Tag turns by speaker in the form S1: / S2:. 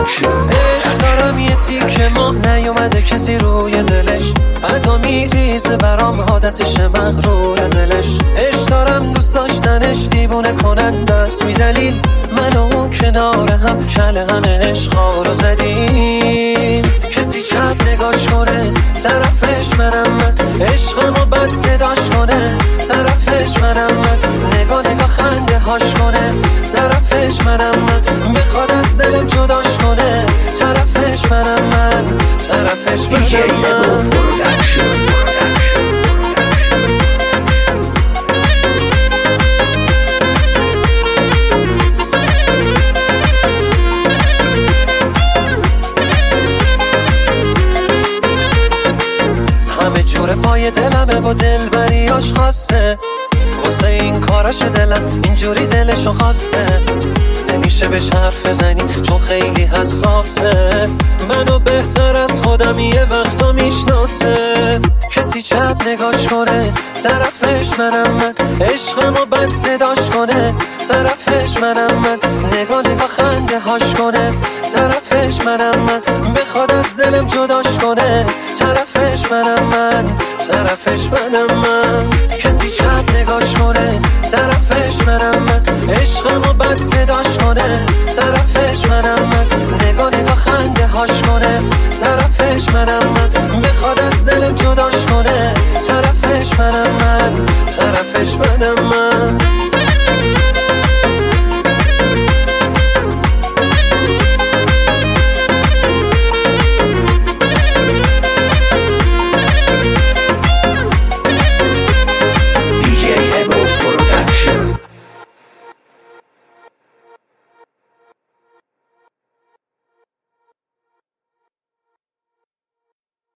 S1: عشق دارم یه تیکه ماه نیومده کسی روی دلش، حتی میریزه برام عادتشه مغرور دلش. عشق دارم دوست داشتنش دیوونه کنن دست می دلیل، من و اون کنار هم کله همه عشقا رو زدیم. کسی چپ نگاش کنه طرفش منم من، عشقمو بد صداش کنه طرفش منم من، نگاه خنده هاش کنه طرفش منم من، بخواد از دلم جداش کنه طرفش منم من، طرفش منم من. همه جور پای دلمه و دلبریاش خاصه، واسه این کاراش دلم اینجوری دلشو خواسته. نمیشه بهش حرف بزنی چون خیلی حساسه، منو بهتر از خودم یه وقتا میشناسه. کسی چپ نگاش کنه طرفش منم من، عشقمو بد صداش کنه طرفش منم من، نگاه خنده هاش کنه طرفش منم من، بخواد از دلم جداش کنه طرفش منم من، طرفش منم من. کسی چپ نگاش کنه طرفش منم من، عشقمو بد صداش کنه طرفش منم من، نگاه خنده هاش کنه طرفش منم من،